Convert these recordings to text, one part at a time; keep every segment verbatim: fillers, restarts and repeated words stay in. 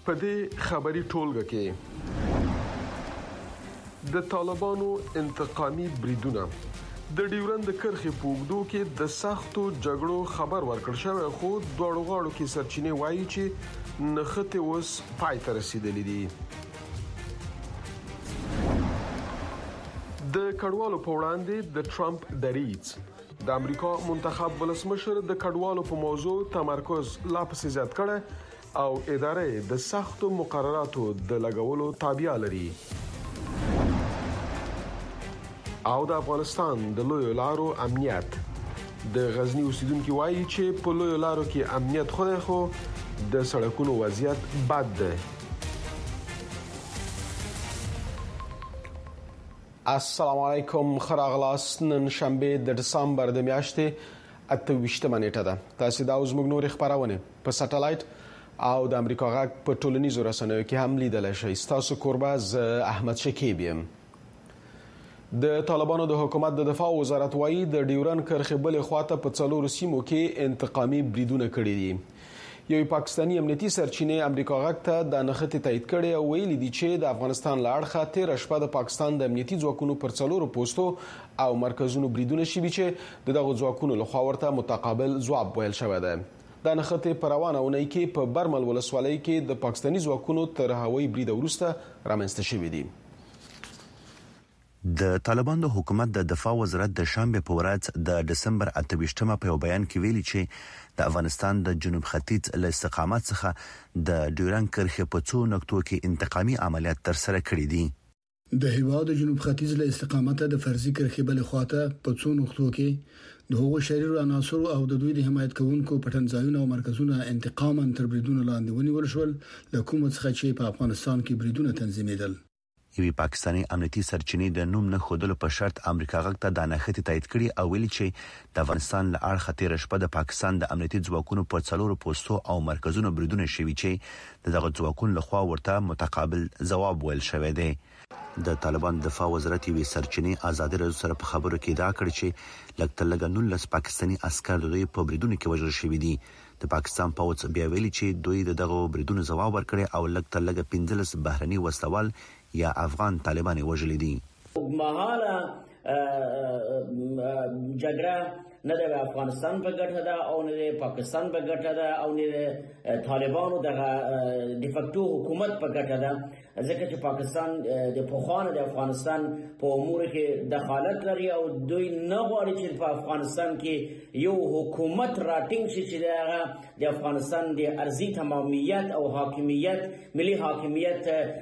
په دې خبري ټولګه کې د طالبانو انتقامي بریدونه د ډیورند کرښې په اوږدو کې د سختو جګړو خبر ورکړ شوی، خو دواړو غاړو کې سرچینې وایي چې نښتې اوس پای ته رسیدلې دي. د کډوالو په وړاندې د ټرمپ دریځ. د امریکا منتخب ولسمشر د کډوالو په موضوع تمرکز لا پسې زیات کړی او ادارې د سختو مقرراتو د لګولو تابع لري. او د افغانستان د لویو لارو امنیت. د غزنی اوسیدونکو وایي چې په لویو لارو کې امنیت خو نه، خو د سړکونو وضعیت بد دی. السلام علیکم، خراغلاس. نن شنبه د دسمبر د میاشتې اته ویشتمه نیټه ده. تاسو دا اوس موږ نور خبرونه په سټلایټ او د امریکا غږ په ټولنیزو رسنیو کې هم لیدل شئ. تاسو قربا ز احمد شکیب یم. د طالبانو د حکومت د دفاع وزارت وایي د ډیورند کرښې بلې خواته په څلورو سیمو کې انتقامي بریدونه کړي دي. یو پاکستاني امنیتي سرچینې امریکا غږ ته د نښتې تایید کړي او ویلي دي چې د افغانستان له اړخه تېره شپه د پاکستان د امنیتي ځواکونو پر څلورو پوستو او مرکزونو بریدونه شوي چې د دغو ځواکونو لخوا ورته متقابل ځواب ویل شوی دی. دا نښتې په روانه اونۍ کې په برمل ولسوالۍ کې د پاکستاني ځواکونو تر هوایي برید وروسته رامنځته شوي دي. د طالبانو د حکومت د دفاع وزارت د شنبه په ورځ د دسمبر اته ویشتمه په یو بیان کې ویلي چې د افغانستان د جنوب ختیځ له استقامت څخه د ډیورند کرښې په څو نقطو کې انتقامي عملیات ترسره کړي دي. د هیواد جنوب ختیځ له استقامت د فرضي کرښې بل خواته په څو نقطو کې د هغو شریرو عناصرو او د دوی د حمایت کوونکو پټنځایونو او مرکزونو انتقاما تر بریدونو لاندې ونیول شول، له کومه څخه چې په افغانستان کې بریدونه تنظیمېدل. یوې پاکستاني امنیتي سرچینې د نوم نه خودلو په شرط امریکا غږ ته د نښتې تایید کړي او ویلي چې د افغانستان له اړخه تېره شپه د پاکستان د امنیتي ځواکونو پر څلورو پوستو او مرکزونو بریدونه شوي چې د دغه ځواکونو لخوا ورته متقابل ځواب ویل شوی دی. د طالبان دفاع وزارت یوې سرچینې ازادي راډیو سره په خبرو کې ادعا کړې چې لږ تر لږه نولس پاکستاني عسکر د دوی په بریدونو کې وژل شوي دي. د پاکستان پوځ بیا ویلي چې دوی د دغه بریدونو ځواب ورکړي او لږ تر لږه پنځلس بهرني وسلوال یا افغان طالبان وژلي دي. مهاله جګړه نه د افغانستان په ګټه ده او نه د پاکستان په ګټه ده او نه د طالبانو د ډیفکټو حکومت په ګټه ده، ځکه چې پاکستان د پخوانه د افغانستان په امور کې دخالت لري او دوی نه غواړي چې په افغانستان کې یو حکومت راټینګ شي چې د افغانستان د ارضي تمامیت او حاکمیت ملي حاکمیت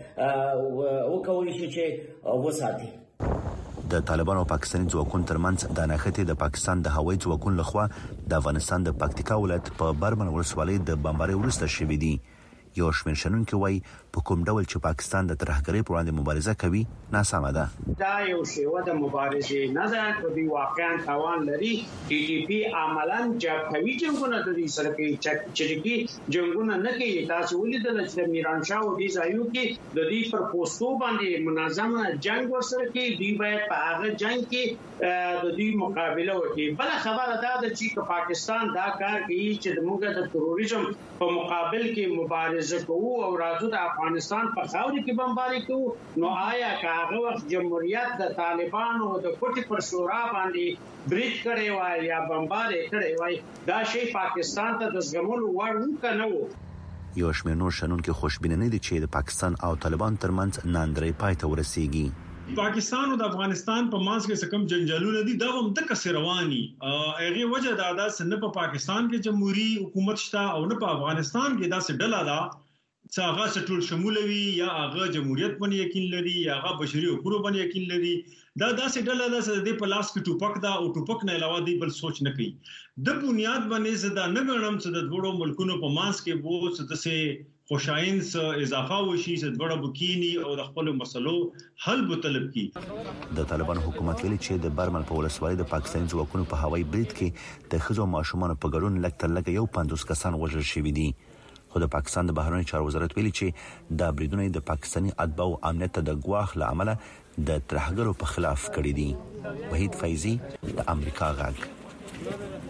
وکوي شي چې وساتي. د طالبانو او پاکستاني ځواکونو ترمنځ د نښتې د پاکستان د هوایي ځواکونو لخوا د افغانستان د پکتیکا ولایت په برمل ولسوالۍ د بمبارۍ وروسته شوي دي. یو شمېر شنونکي وایي په کوم ډول چې پاکستان د ترهګرۍ پر وړاندې مبارزه کوي ناسمه ده. دا یو شیوه د مبارزې نه ده، که دوی واقعا توان لري. ټي ټي پی عملاً جبهوي جنګونه د دوی سره کوي، چریکي جنګونه نه کوي. تاسو ولیدل چې د میرانشاه او دې ځایو کې د دوی پر پوستو باندې منظم جنګ ورسره کوي. دوی باید په هغه جنګ کې د دوی مقابله وکړي. بل خبره دا ده چې پاکستان دا کار کوي چې موږ د تروریزم په مقابل کې مبارزه کوو او راځو د افغانستان په خاورې کې بمباري کوو، نو آیا که هغه وخت جمهوریت د طالبانو د کوټې پر شورا باندې برید کړی وای یا بمباري کړی وای، دا شی پاکستان ته د زغملو وړ نه و. یو شمېر نور شنونکي خوشبینه نه دي چې د پاکستان او طالبان ترمنځ ناندرۍ پای ته ورسیږي. پاکستان او د افغانستان په منځ کې څه کم جنجالونه دي، دا هم د کسې رواني. هغه وجه دا ده چې نه په پاکستان کې جمهوریت حکومت شته او نه په افغانستان کې دا څه ډله ده چې هغه ټول شمول وي یا هغه جمهوریت باندې یقین لري یا هغه بشري حقوقو باندې یقین لري. دا داسې ډله ده چې د په لاس کې ټوپک ده او ټوپک نه علاوه دی بل سوچ نه کوي. د بنیاد باندې زدا نه غنم چې د دوړو ملکونو په منځ کې وو چې دسه خوشاینس اضافه وشي چې دوړه بکینی او د خپل مسلو حل به طلب کی. د طالبان حکومت ویلي چې د برمل په ولسوالۍ د پاکستاني ځواکونو په هوایي برید کې د ښځو ماشومانو په ګډون لږ تر لږه یو پنځوس کسان وژل شوي دي. خو د پاکستان د بهرنیو چارو وزارت ویلي چې دا بریدونه د پاکستاني اتباعو امنیت ته د ګواښ له امله د ترهګرو په خلاف کړي دي. وحید فیضی، د امریکا غږ.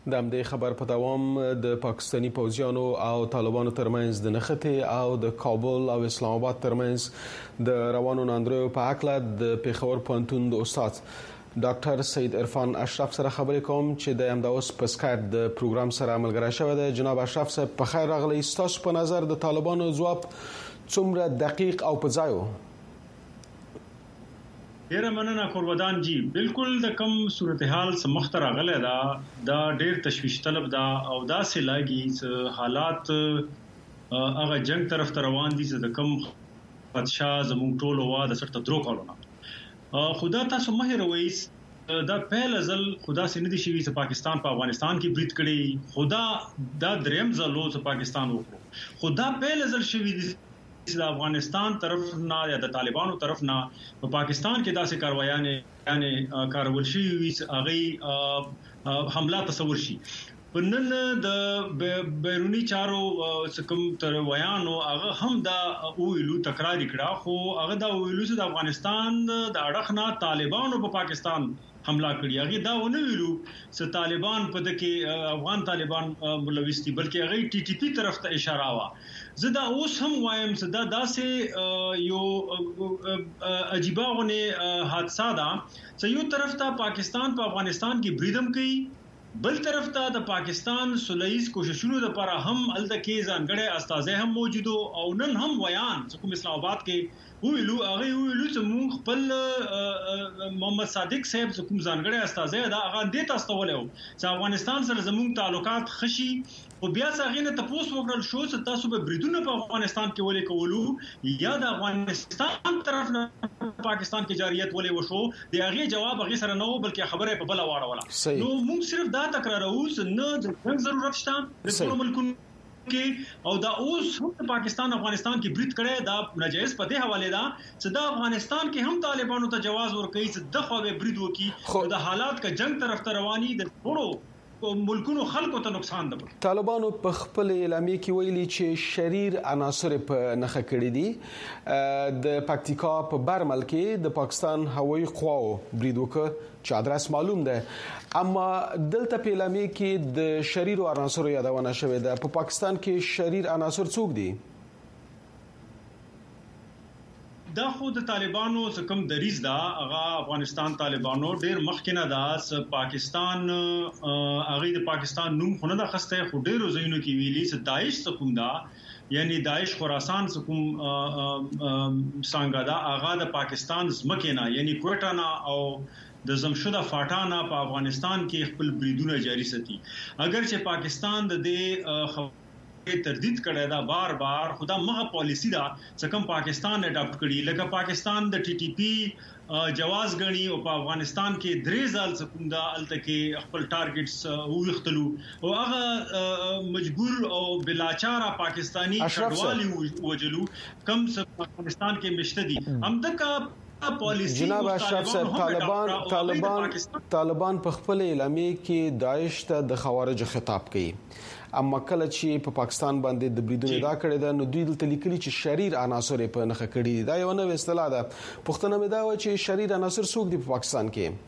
د همدې خبر په دوام د پاکستاني پوځیانو او طالبانو ترمنځ د نښتې او د کابل او اسلام آباد ترمنځ د روانو ناندریو په اړه د پیښور پوهنتون د استاد ډاکټر سید عرفان اشرف سره خبرې کوم چې د همدا اوس په سکایپ د پروګرام سره ملګری شوی دی. جناب اشرف صاحب په خیر راغلی. تاسو په نظر د طالبانو ځواب څومره دقیق او په ځای و؟ ډیره مننه قربان جی. بالکل د کم صورتحال سمخت راغله دا دا ډیر تشویش طلب دا او دا سه لاګي حالات هغه جنگ طرف ته روان دي چې د کم بادشاہ زموږ ټولو وا د سرته درو کولونه خدا تاسو مه هروئ. دا پهل ازل خدا سي ندي شوی چې پاکستان په افغانستان کې برید کړي. خدا دا دریم ځلو چې پاکستان وکړو. خدا پهل ازل شوی د افغانستان طرف نه یا د طالبانو طرف نه په پاکستان کې داسې کاروایانه یعنی کارول شي هغه حمله تصور شي. پنن د بیرونی چارو سکم تر ویانو هغه هم دا ویلو تکرار کړه خو هغه دا ویلو چې د افغانستان د اړخ نه طالبانو په پاکستان حمله کړی. هغه دا ونه ویلو چې طالبان په دغه افغان طالبان ملوث دي بلکې هغه ټي ټي پی طرف ته اشاره وا. زه دا اوس هم وایم چې دا داسې یو عجیبه حادثه ده چې یو طرف ته پاکستان په افغانستان کې بریدم کوي، بل طرف ته د پاکستان سولهیز کوششونو لپاره هم الته ځانګړي استازي هم موجودو او نن هم ویان چې کوم اسلام آباد کې ویلو هغه ویلو چې موږ خپل محمد صادق صاحب چې کوم ځانګړي استازي دا هغه دې تاسو ولې چې افغانستان سره زموږ تعلقات خشي او بیا څنګه نه تاسو وکړل شو چې تاسو به بریدونه په افغانستان کې ولې کولو یا د افغانستان طرف نه پاکستان کې جاریت ولې وشو. د هغه جواب هغه سره نه و بلکې خبره په بل واړوله. نو موږ صرف دا تکرارو چې نه د څنګه ضرورت شته د ټول ملکونو کې او دا اوس هم پاکستان افغانستان کې برید کړي دا ناجایز په دې حواله ده چې دا افغانستان کې هم طالبانو ته جواز ورکړي چې د خوغه برید وکړي. دا حالات کا جنگ طرف ته رواني د ټولو ملکونو خلکو ته نقصان ده. طالبانو په خپل اعلامیه کې ویلي چې شریر عناصر په نخښه کړی دي. د پکتیکا په برمل کې د پاکستان هوایي قواو برید وکړ چې ادرس معلوم ده، اما دلته په اعلامیه کې د شریر عناصر یادونه شوې ده. په پاکستان کې شریر عناصر څوک دي؟ دا خو د طالبانو څخه دریز دا هغه افغانستان طالبانو ډیر مخکنه دا پاکستان هغه د پاکستان نوم خونه د خسته خو ډیرو ځایونو کې ویلي چې داعش څخه دا یعنی داعش خراسان څخه څنګه دا هغه د پاکستان زمکه یعنی کوټا نه او د زمشده فاټانا په افغانستان کې خپل بریدونه جاری ساتي. اگر چې پاکستان د دې تردید کړی دا بار بار خدا مغه پالیسی دا څنګه پاکستان اډاپټ کړي لکه پاکستان د ټي ټي پی جواز غني او په افغانستان کې درې ځل څنګه دا الته کې خپل ټارګټس وختلو او هغه مجبور او بلاچاره پاکستانی شډوالي وجلو کم افغانستان کې مشته دي هم دغه پالیسی. جناب اشرف صاحب طالبان طالبان طالبان په خپل اعلامیه کې داعش ته د خوارج خطاب کوي، اما کله چې په پاکستان باندې د بریدونو دا کړی دا نو دوی دلته لیکلي چې شریر عناصر په نخښه کړي. دا یو نوې اصطلاح ده. پښتنه مې دا و چې شریر عناصر څوک دي په پاکستان کې؟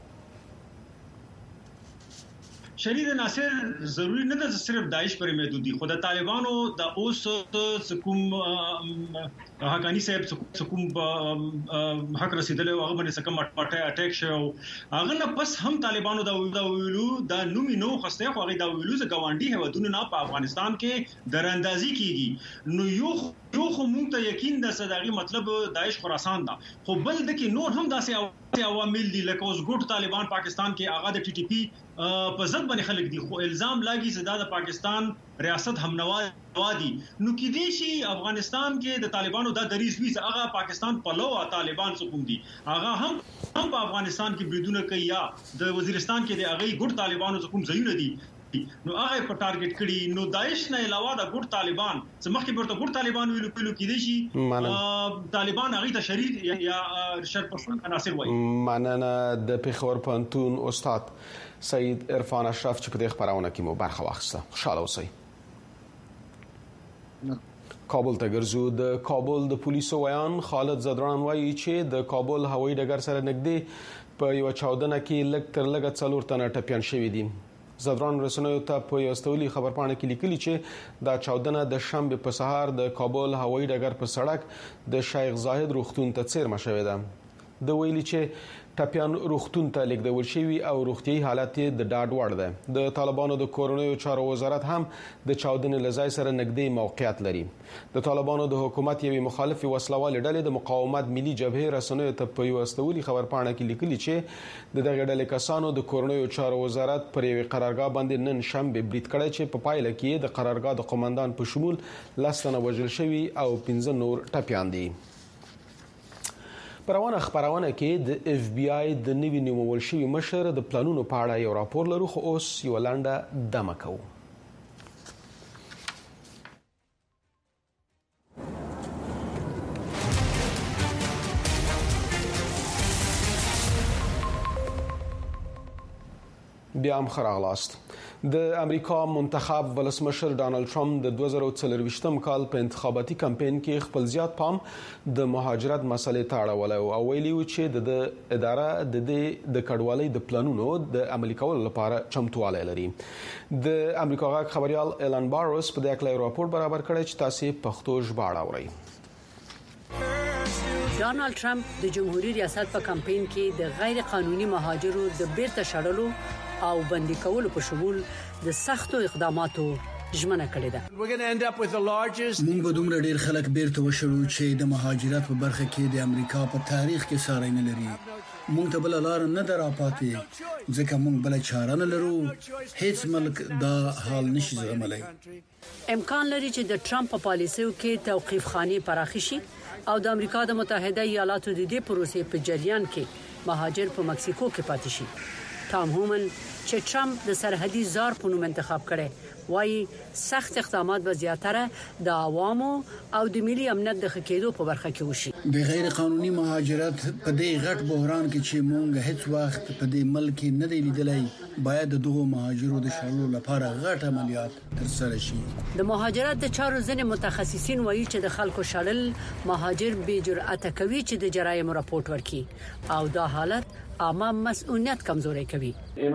شریر عناصر ضروری نه ده صرف داعش پر محدود دي. خو د طالبانو د اوس کوم حقانی صاحب کوم حق رسیدل او هغه باندې کوم اٹیک اٹیک شو هغه نه پس هم طالبانو دا ویلو دا نومي نو خسته خو هغه دا ویلو چې ګاونډي هوادونو نه په افغانستان کې دراندازي کیږي. نو یو یو خو مونږ ته یقین ده چې داغي مطلب داعش خراسان ده، خو بل د کې نور هم داسې عوامل دي لکه اوس ګوټ طالبان پاکستان کې هغه د ټي ټي پی په ضد باندې خلک دي خو الزام لاګي چې د پاکستان ریاست همنوا دي. نو کې دي چې افغانستان کې د طالبانو د دریز وی چې هغه پاکستان په لوه طالبان څخه دي هغه هم هم په افغانستان کې بریدونه کوي یا د وزیرستان کې د هغه ګوټ طالبانو څخه ځایونه دي نو هغه په ټارګټ کړي. نو داعش نه علاوه د ګوټ طالبان چې مخکې ورته ګوټ طالبان ویلو کېلو کې دي شي طالبان هغه ته شریر یا شرپسند عناصر وایي. مننه د پیښور پوهنتون استاد سید عرفان اشرف چې په دې خبرونه کې مو برخه واخیسته. خوشاله اوسئ. کابل ته ګرځو. د کابل د پولیسو ویان خالد زدران وایي چې د کابل هوایي ډګر سره نږدې په یو چاودنه کې لږ تر لږه څلور تنه ټپيان شوي دي. زدران رسنیو ته په یوستولي خبرپاڼه کې لیکلي چې دا چاودنه د شنبه په سهار د کابل هوایي ډګر په سړک د شیخ زاهد روغتون ته څیرمه شوې ده. د ویلي چې ټاپیان روغتون ته لیږدول شوی او روغتيایي حالت د ډاډ وړ ده. د طالبانو د کورونیو چارو وزارت هم د چاودنې لزای سره نږدې موقعیت لري. د طالبانو د حکومت یوې مخالفي وسلوال ډلې د مقاومت ملي جبهه رسنیو ته په یوستولي خبرپاڼه کې لیکلي چې د دغه ډلې کسانو د کورونیو چارو وزارت پر یوې قرارګاه باندې نن شنبه برید کړی چې په پایله کې د قرارګاه د قومندان په شمول لسنه وژل شوی او پنځه نور ټپیان دي. پروانه خبرونه کې د اف بی آی د نوي نیمول شوی مشر د پلانونو په اړه یو راپور لرو، خو اوس یو لنډه دمه کوو. بیا هم خراغلاست. د امریکا منتخب ولسمشر ډانلډ ټرمپ د دوه زره څلرويشتم کال په انتخاباتي کمپاین کې خپل زیات پام د مهاجرت مسلې ته اړولی او ویلي و چې د اداره د د کډوالۍ د پلانونو د عملي کولو لپاره چمتوالی لري. د امریکا غږ خبريال ایلان باروس په دې اړه راپور برابر کړی چې تاسو پښتو ژباړه اورئ. ډانلډ ټرمپ د جمهوریت ریاست په کمپاین کې د غیر قانوني مهاجرو د بیرته شړلو او بندي کولو په شمول د سختو اقداماتو ژمنه کړې ده. موږ به دومره ډیر خلک بیرته وشړو چې د مهاجرت په برخه کې د امریکا په تاریخ کې ساری نه لري. موږ ته بل لار نه درapاتې ځکه موږ بل چاره نه لرو. هیڅ ملک دا حال نشي زغملای. امکان لري چې د ټرمپ په پالیسیو کې توقيف خاني پراخ شي او د امریکا د متحده ایالاتو د دې پروسې په جریان کې مهاجر په مکسیکو کې پاتې شي. تام هومن چې ټرمپ د سرحدي زار په نوم انتخاب کړي وایي سخت اقدامات به زیاتره د عوامو او د ملي امنیت د خکېدو په برخه کې وشي. د غیر قانوني مهاجرت په دې غټ بحران کې چې مونږ هیڅ وخت په دې ملک نه دی لیدلای باید دغه مهاجرو د شړلو لپاره غټ عملیات ترسره شي. د مهاجرت د چارو ځینې متخصصین وایي چې د خلکو شړل مهاجر بې جرأت کوي چې د جرایم راپورټ ورکړي او دا حالت عامه مسؤلیت کمزوري کوي.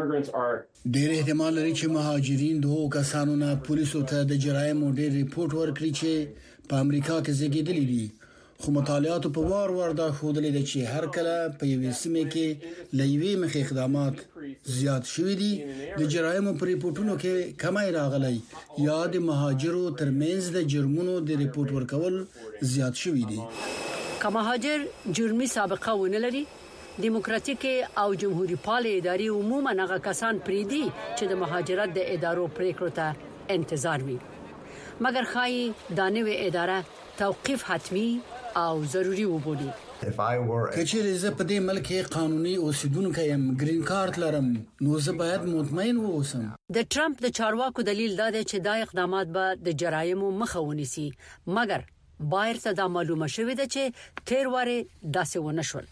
ډېر احتمال لري چې مهاجرین دوه کسانو نه پولیسو ته د جرایم ډېر ریپورت ورکړي چې په امریکا کې زیږیدلي دي. خو مطالعات په وار وار دا ښودلې ده چې هر کله په یوې سیمه کې لوی مخ اقدامات زیات شوي دي د جرایم په ریپورتونو کې کمای راغلي یا د مهاجرو ترمنځ د جرمونو د ریپورت ورکول زیات شوي دي. که مهاجر جرمي سابقه ونه لري دیموکراتیک او جمهوریت پال ادارې عموما هغه کسان پریدي چې د مهاجرت د ادارو پریکړو ته انتظار وي. مګر خای دانوي اداره توقيف حتمی او ضروری وبولي. کچېرې زه په دې ملک کې قانوني اوسیدونکو یم، گرین کارت لرم، نو زه باید مطمئن واوسم. د ټرمپ د چارواکو دلیل دا دی چې دا اقدامات به د جرایمو مخه ونیسي، مګر بایر ته دا معلومه شوې ده چې تیر واره داسې ونه شول.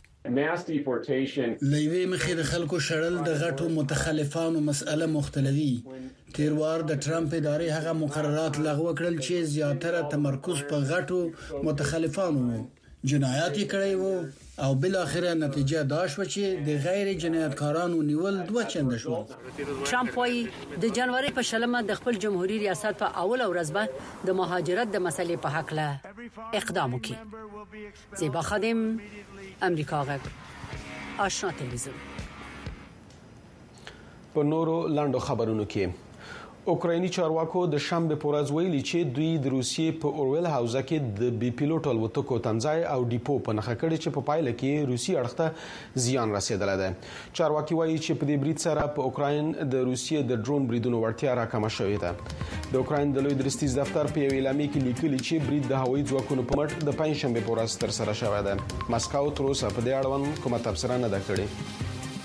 لوی مخې د خلکو شړل د غټو متخلفانو مسأله مختلفي. تیر وار د ټرمپ ادارې هغه مقررات لغوه کړل چې زیاتره تمرکز په غټو متخلفانو وو. جنایات یې کړی وو او بل اخره نتیجه دا شو چې د غیر جنایتکارانو نیول دوه چنده شو. ټرمپ وايي د جنوري په شلمه د خپل جمهوریت ریاست په اول ورځ به د مهاجرت د مسلې په حق له اقدام وکړي. زیبا خادم، امریکا غږ، آشنا تلویزیون. په نورو لاندو خبرونو کې اوکرایني چارواکو د شنبه په ورځ ویلي چې دوی د روسیې په اورول حوزه کې د بي پیلوټ الوتکو تمځای او ډیپو په نخښه کړي چې په پایله کې روسي اړخ ته زیان رسیدلی دی. چارواکي وایي چې په دې برید سره په اوکراین د روسیې د ډرون بریدونو وړتیا راکمه شوې ده. د اوکراین د لوی درستیز دفتر په یو اعلامیه کې لیکلي چې برید د هوایي ځواکونو په مټ د پنځشنبه په ورځ تر سره شوی دی. مسکو تر اوسه په دې اړوند کومه تبصره نه ده کړې.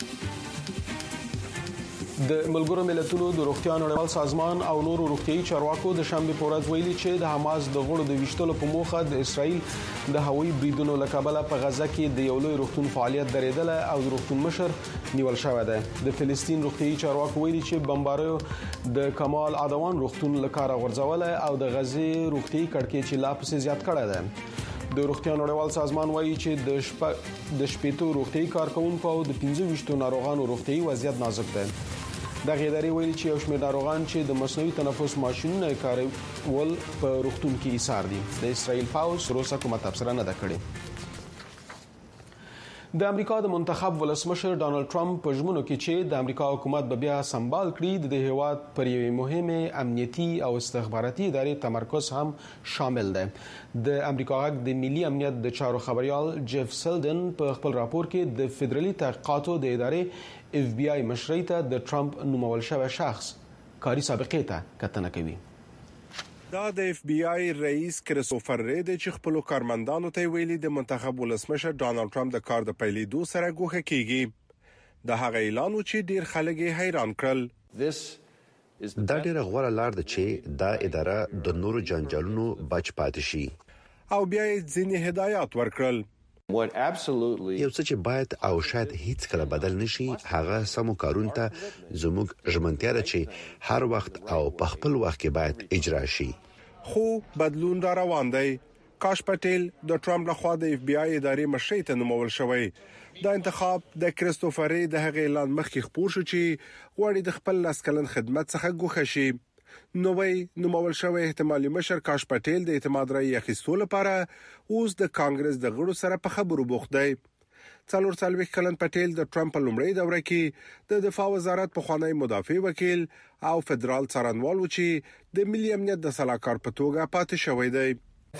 د ملګرو ملتونو د روغتیا نړیوال سازمان او نورو روغتيایي چارواکو د شنبه په ورځ ویلي چې د حماس د غړو د ویشتلو په موخه د اسرائیل د هوایي بریدونو له کبله په غزه کې د یو لوی روغتون فعالیت درېدل او د روغتون مشر نیول شوی دی. د فلسطین روغتيایي چارواکو ویلي چې بمباریو د کمال عدوان روغتون له کاره غورځول او د غزې روغتيایي کړکېچ لا پسې زیات کړی دی. د روغتیا نړیوال سازمان وایي چې د شپږ د شپېتو روغتيایي کارکونکو او د پنځه ویشتو ناروغانو روغتيایي وضعیت نازک دی. د غیداري ویلي چې یو شمېر ناروغان چې د مصنوعي تنفس ماشينونه کاروي په روغتون کې ایثار دي. د اسرائیل پاوز روسا کومه تبصره نه ده کړې. د امریکا د منتخب ولسمشر ډانلډ ټرمپ په ژمنو کې چې د امریکا حکومت به بیا سمبال کړي د هیواد پر یوې مهمه امنیتي او استخباراتي ادارې تمرکز هم شامل دی. د امریکا غږ د ملي امنیت د چارو خبريال جيف سلدن په خپل راپور کې د فدرالي تحقیقاتو د ادارې اف بي آی مشرۍ ته د ټرمپ نومول شوی شخص کاري سابقه ته کتنه کوي. دا د اف بي آی رئیس کریستوفر رید چې خپل کارمندانو ته ویلي د منتخب ولسمشر ډانلډ ټرمپ د کار د پیلېدو سره ګوښه کیږي. د هغه اعلان چې ډیر خلک حیران کړل. دا ډیره غوړه لار ده چې دا اداره د نورو جنجالونو بچ پاتې شي او بیا یې ځینې هدایات ورکړل. یو څه چې باید او شاید هیڅ کله بدل نشي هغه سمو کارونه ته زموږ ژمنتیا ده چې هر وخت او په خپل وخت کې باید اجرا شي. خو بدلون را روان دی. کاش پټیل د ټرمپ لخوا د اف بي آی ادارې مشرۍ ته نومول شوی. دا انتخاب د کریستوفر رید د هغې اعلان مخکې خبر شو چې غواړي د خپل لاسکلن خدمت څخه ګوښه شي. نوې نومول شوی احتمالي مشر کاش پټیل د اعتماد رائے اخیستلو لپاره اوس د کانګرس د غړو سره په خبرو بوخت دی. څلور څلوېښت کلن پټیل د ټرمپ لومړی دوره کې د دفاع وزارت په خوانی مدافع وکیل او فدرال څارنوال و چې د ملي امنیت د سلاکار په توګه پاتې شوی دی.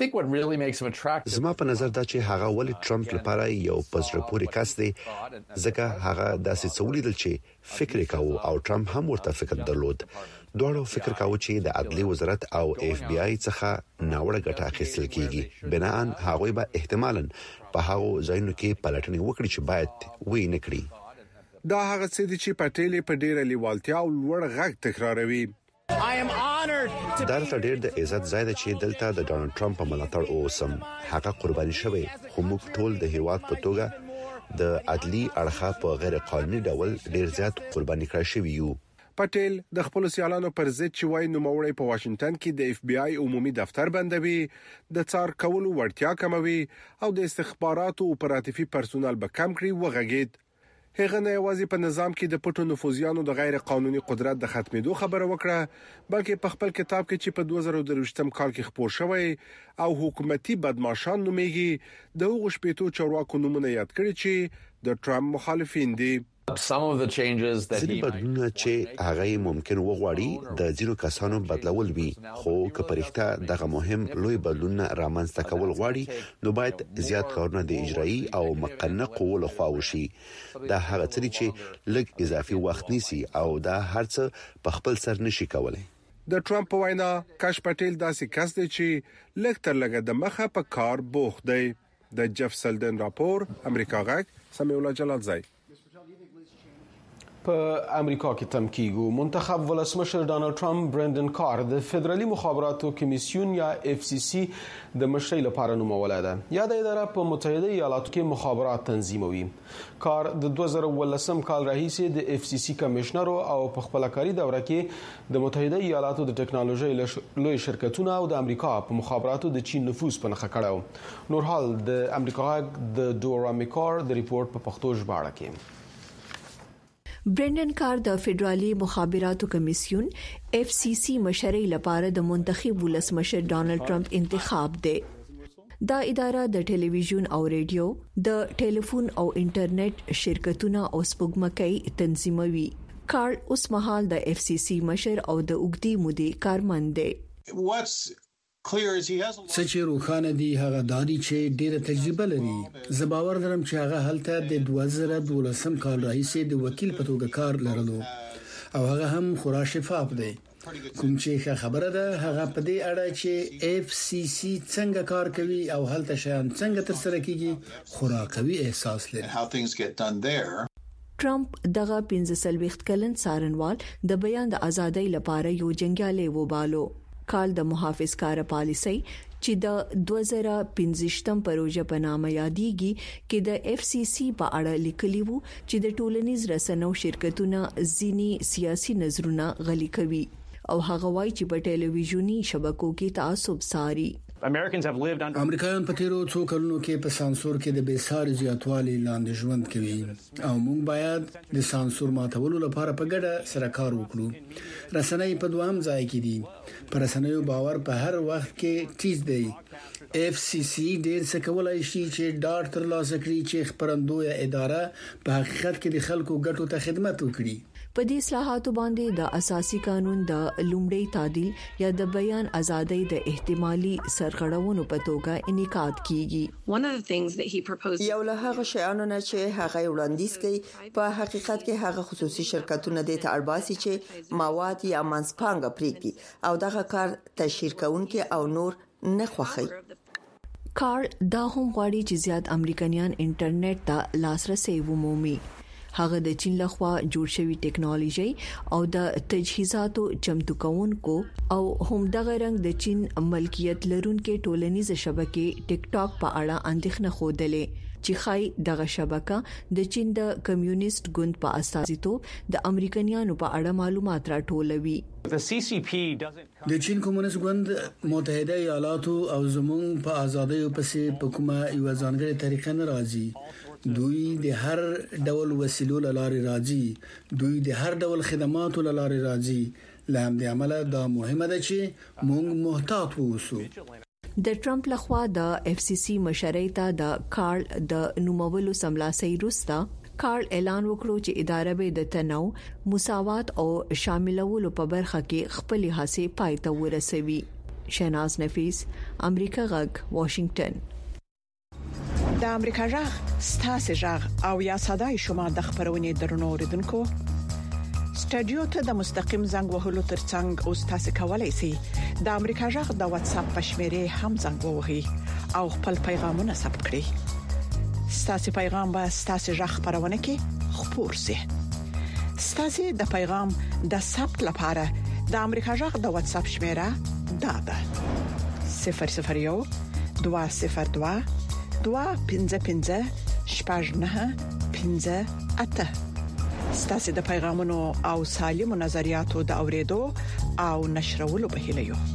زما په نظر دا چې هغه ولې ټرمپ لپاره یو پزړه پورې کس دی ځکه هغه داسې څولیدل چې فکر کاوه او ټرمپ هم ورته فکر درلود. دوړو فکر کاوه چې د عدلي وزارت او اف بي آی څخه ناوړه ګټه اخیستل کیږي. بناءً هغه به احتمالاً په هغه ځایونو کې پلټنې وکړي چې باید وې نه کړي. دا هغه څه دي چې پټیل په ډیره لیوالتیا او لوړ غږ تکراروي. دا ډېر د عزت ځای دی چې دلته د ډانلډ ټرمپ په ملاتړ اوسم. هغه قرباني شوی خو موږ ټول د هیواد په توګه د عدلي اړخه په غیر قانوني ډول ډیر زیات قرباني کړی شوی یو. پټیل د خپل سیالانو پر ضد چې وای نوموړی په واشنگټن کې د اف بي آی عمومي دفتر بندوي، د څار کولو وړتیا کموي او د استخباراتو اپراتیفي پرسونل به کم کړي وغږید. هغه نه یوازې په نظام کې د پټو نفوذیانو د غیر قانوني قدرت د ختمېدو خبره وکړه، بلکې په خپل کتاب کې چې په دوه زره درویشتم کال کې خپور شوی او حکومتي بدمعشان نومېږي، د هغو شپېتو چارواکو نومونه یاد کړي چې د ټرمپ مخالفین دي. ځینې بدلونونه چې هغه ممکن وغواړي د ځینو کسانو بدلول وي، خو که پرېخته دغه مهم لوی بدلونونه رامنځته کول غواړي نو باید زیات کارونه د اجرایي او مقننه قوو لخوا وشي. دا هغه څه چې لږ اضافي وخت نیسي او دا هر څه په خپل سر نشي کولای. د ټرمپ په وینا کاش پټیل داسې کس دی چې لږ تر لږه د مخه په کار بوخت دی. د جف سلدن راپور، امریکا غږ، سمیع الله جلال زای. په امریکا کې تم کیږي منتخب ولسمشر ډانلډ ټرمپ برندن کار د فدرالي مخابراتو کمیسیون یا اف سی سی د مشرۍ لپاره نومول ده. یا د اداره په متحده ایالاتو کې مخابرات تنظیموي. کار د دوه زره ولسم کال راهیسې د اف سی سی کمشنر او په خپل کاري دوره کې د متحده ایالاتو د ټکنالوژي لوی شرکتونه او د امریکا په مخابراتو د چین نفوذ په نخښه کړو. نورحال د امریکا د دورا میکار د ریپورت په پښتو ژباړه کې. برندن کار د فدرالي مخابراتو کمیسیون اف سی سی مشرۍ لپاره د منتخب ولسمشر ډانلډ ټرمپ انتخاب دی. دا اداره د ټلویزیون او ریډیو، د ټلیفون او انټرنیټ شرکتونه او سپوږمکۍ تنظیموي. کار اوس مهال د اف سی سی مشر او د اوږدې مودې کارمند دی. څه چې روښانه دي هغه دادی چې ډیره تجربه لري. زه باور لرم چې هغه هلته د دوه زره دولسم کال راهیسې د وکیل په توګه کار لرلو او هغه هم خورا شفاف دی. کوم چې خبره ده هغه په دې اړه چې اف سی سی څنګه کار کوي او هلته شیان څنګه تر سره کیږي خورا قوي احساس لري. ټرمپ دغه پنځه څلوېښت کلن څارنوال د بیان د ازادۍ لپاره یو جنګیالی وبالو. کال د محافظ کار پالیسي چې د دوه زره پنځه پروژه په نامه یادېږي کې د اف سی سی په اړه لیکلی وو چې د ټولنیز رسنیو شرکتونه ځینی سیاسي نظرونه غلي کوي او هغه وایي چې په ټلویزیونی شبکو کې تعصب ساري. امریکایان په تیرو څو کلونو کې په سانسور کې د بیساري زیاتوالي لاندې ژوند کوي او موږ باید د سانسور ماتولو لپاره په ګډه سره کار وکړو. رسنۍ په دوام ځای کې دي. پر رسنیو باور په هر وخت کې ټیز دی. اف سی سی ډیر څه کولای شي چې ډاټ تر لاسه کړي چې خبرندوی اداره په حقیقت کې د خلکو ګټو ته خدمت وکړي. په دې اصلاحاتو باندې د اساسي قانون د لومړی تعدیل یا د بیان ازادۍ د احتمالي سرغړونو په توګه انعقاد کیږي. یو له هغه شیانو نه چې هغه وړاندیز کوي په حقیقت کې هغه خصوصي شرکتونه د تعرباسي چې مواد یا منځپانګه پریږدي او دغه کار تشهیر کوونکي او نور نه خوخي. کار دا هم غواړي چې زیات امریکایان انټرنیټ ته لاسرسي ومومي. هغه د چین لخوا جوړ شوی ټیکنالوژي او د تجهیزاتو چمتو کونکو او هم دغه رنګ د چین ملکیت لرونکو ټولنیزه شبکې ټیک ټاک په اړه اندېښنه خوده چې خای دغه شبکه د چین د کمیونیست ګوند په اساسیتوب د امریکایانو په اړه معلومات راټولوي. د چین کمیونیست ګوند متحده ایالاتو او زموږ په ازادۍ پسې په کومه یو ځانګړې طریقه ناراضي. دوی د هر ډول وسیلو لارې راځي. دوی د هر ډول خدماتو لارې راځي. لهم د عمله دا مهمه ده چې موږ محتاط ووسو. د ټرمپ لخوا د اف سی سی مشرۍ ته د کارل د نومولو سملاسي روستا کارل اعلان وکړو چې اداره به د تنوع، مساوات او شاملولو په برخه کې خپل هڅې پای ته ورسوي. شهناز نفیس، امریکا غږ، واشنگټن. د امریکا غږ ستاسو غږ او یا صداي شما د خبرونې درنو اوریدونکو سټډیو ته د مستقیم زنګ وهلو ترڅنګ او تاسو کولی شئ د امریکا غږ د واتس اپ په شمیره هم زنګ ووهئ او خپل پیغامونه ثبت کړئ. ستاسو پیغام به ستاسو غږ خبرونه کې خپور شي. ستاسو د پیغام د ثبت لپاره د امریکا غږ د واتس اپ شمیره دا ده صفر صفر یو دوه صفر دوه دوه پنځه پنځه شپږ نه پنځه اته. ستاسو د پیغامونو او سالمو نظریاتو د اوریدو او نشرولو په هیله یو.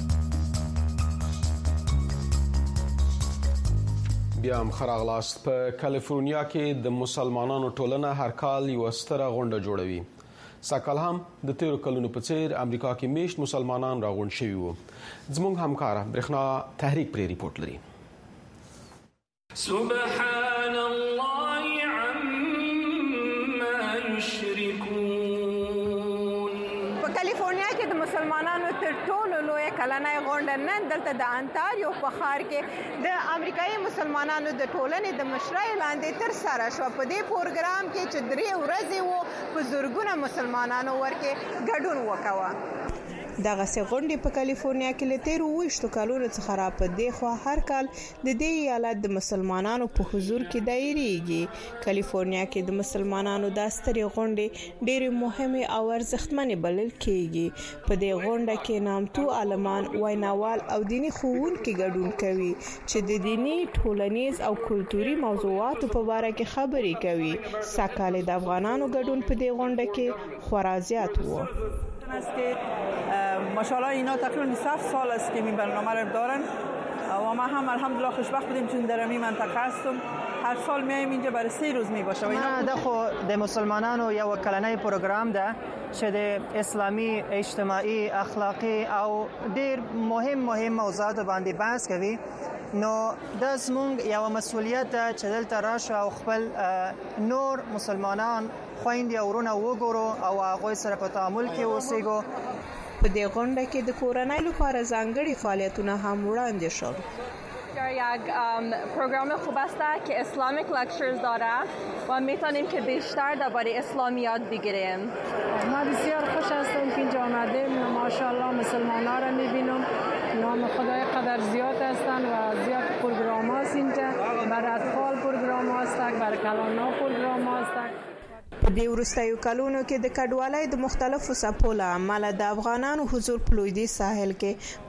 بیا هم خراغلاست. په کالیفورنیا کې د مسلمانانو ټولنه هر کال یو ستره غونډه جوړوي. ساکال هم د تیرو کلونو په څیر امریکا کې میشت مسلمانان راغونډ شوي وو. زموږ همکار برېښنا تحریک پرې ریپورت لري. سبحان الله عما یشركون. په کالیفورنیا کې د مسلمانانو تر ټولو لوی کلنۍ غونډه نن دلته د انټاریو په ښار کې د امریکایي مسلمانانو د ټولنې د مشرۍ لاندې تر سره شو. په دې پروګرام کې چې درې ورځې وو په زورګونه مسلمانانو ورکه ګډون وکاوه. دغه غونډې په کالیفورنیا کې له تیرو وشتو کالونو څخه را پدې خو هر کال د دې ایالت د مسلمانانو په حضور کې دایریږي. کالیفورنیا کې د مسلمانانو د سترې غونډې ډېر مهمه او ارزښتمنې بلل کېږي. په دې غونډه کې نامتو عالمان، ویناوال او دینی ښوونکي ګډون کوي چې د دینی، ټولنیز او کلتوري موضوعاتو په اړه کې خبرې کوي. ساکاله د افغانانو ګډون په دې غونډه کې خورا زیات وو. است که ماشاءالله اینا تقریبا بیست و هفت سال است که این برنامه رو دارن و ما هم الحمدلله خوشبخت بودیم چون در این منطقه هستم. هر سال میایم اینجا برای سه روز میباشه و اینا دا خو د مسلمانانو یو کلنۍ پروګرام ده چې د اسلامي، اجتماعي، اخلاقی او ډیر مهم مهم موضوعات باندې بحث کوي. نو د زمونږ یو مسولیت چې دلته راشه او خپل نور مسلمانان خويندې او ورونه وګورو او هغه سره په تعامل کې اوسېګو. په دې غونډه کې د کورنۍ لپاره ځانګړي فعالیتونه هم وړاندې شول. یک پروگرام خوب است که اسلامیک لکچرز داره و میتونیم که بیشتر درباره اسلامیات بگیریم. ما بسیار خوش هستم که اینجا آمدیم. ماشاءالله مسلمان‌ها را میبینم. نام خدای قدر زیاد هستند و زیاد پروگرام هست اینجا. برای اطفال پروگرام هست، برای کلانا پروگرام هست. په دې وروستیو کلونو کې د کډوالۍ د مختلفو څپو له امله د افغانانو حضور په لویدیځ ساحل کې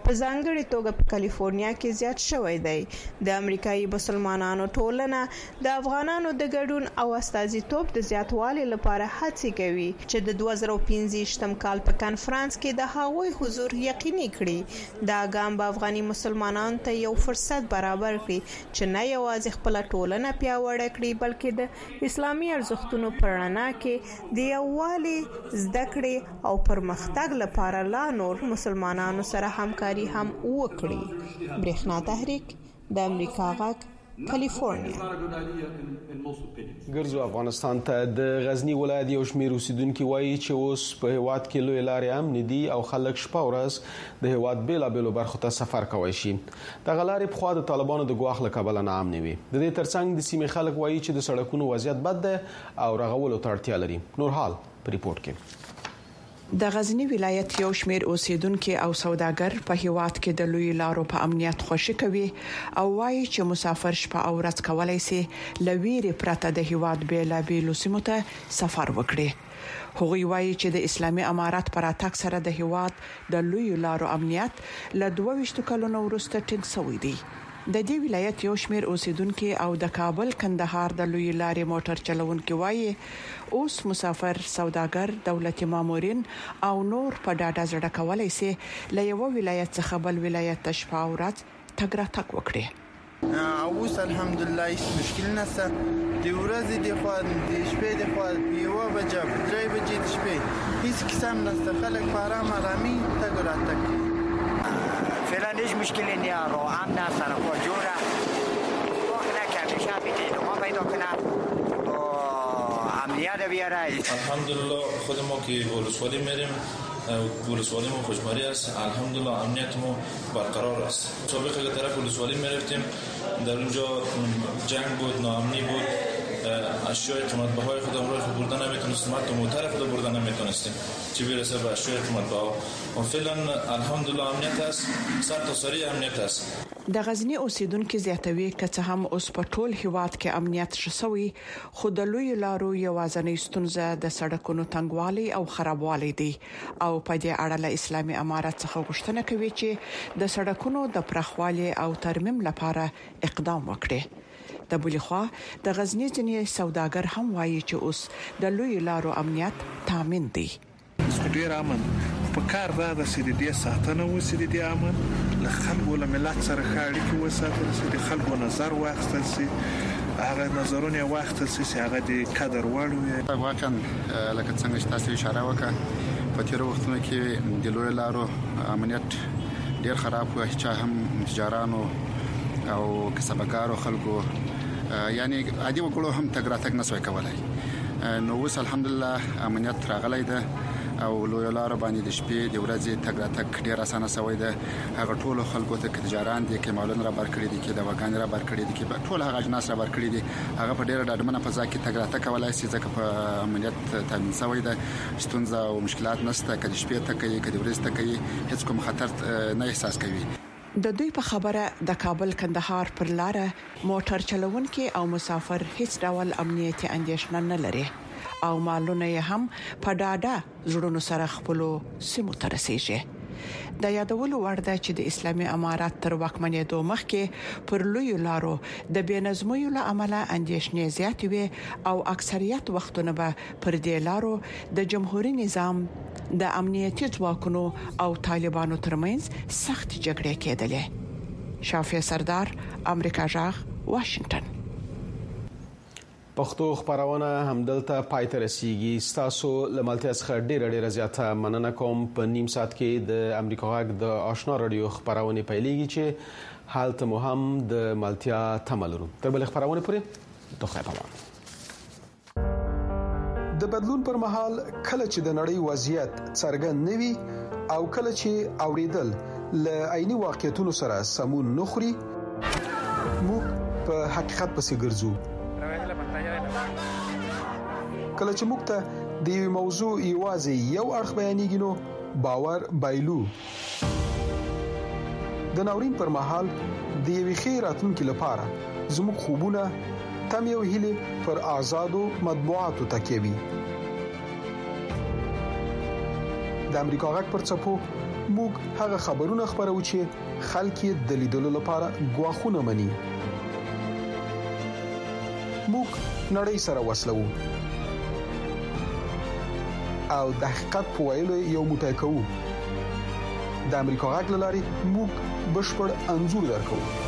په ځانګړي توګه په کالیفورنیا کې زیات شوی دی. د امریکایي مسلمانانو ټولنه د افغانانو د ګډون او استازیتوب د زیاتوالي لپاره هڅې کوي چې د دوه زره پنځه کال په کانفرنس کې د هغوی حضور یقیني کړي. دا ګام به افغاني مسلمانانو ته یو فرصت برابر کړي چې نه یوازې خپل ټولنه پیاوړې کړي بلکې د اسلامي ارزښتونو په رڼا کې د یووالي زده کړې او پرمختګ لپاره لا نور مسلمانانو سره همکاري هم وکړي. برېښنا تحریک د امریکا غږ کالیفورنیا. ګرځو افغانستان ته د غزنی ولایت یو شمېر اوسیدونکو وایي چې اوس په هیواد کې لوی لارې امن دي او خلک شپه ورځ د هیواد بیلابېلو برخو ته سفر کوي شي. د غلارې په خوا د طالبانو د ګواښ له کبله نه امن وي. د دې ترڅنګ د سیمې خلک وایي چې د سړکونو وضعیت بد دی او رغولو ته اړتیا لري. نور حال په ریپورت کې. د غزنی ولایت یو شمېر اوسیدونکو او سوداګر په هیواد کې د لوی لارو په امنیت خوشی کوي او وایي چې مسافر شپه او ورځ کولای شي لویری پرته د هیواد بیلابېلو سیمو ته سفر وکړي. هغوی وایي چې د اسلامي امارات پر اتاک سره د هیواد د لوی لارو امنیت له دوه ویشت کلونو وروسته ټینګ شوی دی. د دې ولایت یو شمېر اوسیدونکو او د کابل کندهار د لوی لارې موټر چلوونکو وایي اوس مسافر سوداګر دولتي مامورین او نور په ډاډه زړه کولای شي له یو ولایت څخه بل ولایت ته شپه او ورځ تګ راتګ وکړي. اوس الحمدلله هیڅ مشکل نشته. د ورځې د خوا د شپې د خوا یو بجې درې بجې د شپې هیڅ قسم نشته. خلک په آرام آرامي تګ راتګ فعلا هیچ مشکلی نیست. رو امن است، سرکو جوره وقت که میشه بیدید ما پیدا کنه و امنیت بیاره. الحمدلله خود ما که ولسوالی میریم ولسوالی ما خوشمری است. الحمدلله امنیت ما برقرار است. سابقا که طرف ولسوالی میرفتیم در اونجا جنگ بود، ناامنی بود، اشیاء قیمت بهای خود را بردن نمیتونستیم، حتی موتر خود بردن نمیتونستیم چه برسه به اشیاء قیمت بها. و فعلا الحمدلله امنیت است، سر تا سری امنیت است. د غزنی اوسیدونکو زیاتوي که هم اوس په ټول هیواد کې امنیت شسوي، خو د لوی لارو یوازنۍ ستونزه د سړکونو تنګوالي او خرابوالي دي او په دې اړه له اسلامي امارت څخه غوښتنه کوي چې د سړکونو د پراخوالي او ترمیم لپاره اقدام وکړي. د بلخوا د غزنی ځینې سوداګر هم وایي چې اوس د لوی لارو امنیت تامین دی. ډیر امن په کار دا د سیدي ساتنه و سیدي امن له خلکو له ملت سره خاړي کې وساتل سي، د خلکو نظر واخستل سي، هغه نظرونه واخستل سي چې هغه د قدر وړ وي. واقعا لکه څنګه چې تاسو اشاره وکړه په تیر وختونو کې د لوی لارو امنیت ډیر خراب و، چې هم تجارانو او کسبګارو خلکو یعنی عادي وګړو هم تګ راتګ نسوي کولای. نو اوس الحمدلله امنیت راغلی ده او لوی لارو باندې د شپې د ورځې تګ راتګ ډیر اسانه شوی ده. هغه ټول خلکو ته تجاران دي کې مالونه را بار کړی دي، کې د وګان را بار کړی دي، کې ټول هغه اجناس را بار کړی دي. هغه په ډیره ډاډمنه فضا کې تګ راتګ کولای شي ځکه په امنیت تامین شوی ده. ستونزه او مشکلات نشته. کله شپې ته کوي کله ورځ ته کوي هیڅ کوم خطر نه احساس کوي. د دوی په خبره د کابل کندهار پر لار موټر چلوونکي او مسافر هیڅ ډول امنیتي اندېښنه نه لري او مالونه یې هم په ډاډه زړونو سره خپل سیمو ته رسیږي. د یادولو وړ ده چې د اسلامي امارات تر واکمنېدو مخکې پر لوی لارو د بېنظمیو له امله اندېښنې زیاتې وي او اکثریت وختونه به پر دې لارو د جمهوریت نظام د امنیتي ځواکونو او طالبانو ترمنځ سخت جګړې کېدلې. شافعي سردار، امریکا جغ، واشنگټن. پښتو خبرونه همدلته پای ته رسیږي. ستاسو لملتیا څخه ډیره ډیره زیاته مننه کوم. په نیم ساعت کې د امریکا غږ د آشنا رادیو خبرونه پیلېږي چې حالت مو هم د ملتیا تملرو. تر بل خبرونه پورې د خیر په د بدلون پر مهال کله چې د نړۍ وضعیت څرګند نوي او کله چې اوریدل ل عیني واقعیتونو سره سمون نخري، موږ په حقیقت پسې ګرځو. کله چې موږ ته د یو موضوع یوازې یو اړخ بیانېږي نو باور بایلو. د ناورین پر مهال د یوې ښې راتلونکې لپاره زموږ خوبونه تم یو هیله پر آزادو مطبوعاتو تکیوي. د امریکا غږ پر څپو موږ هغه خبرونه خبرو چې خلک د لیدلو لپاره غواخونه مني. موږ نړۍ سره وصلو او د حقیقت په ویلو یو موټی کوو. د امریکا غږ لاري موږ بشپړ انزور درکو.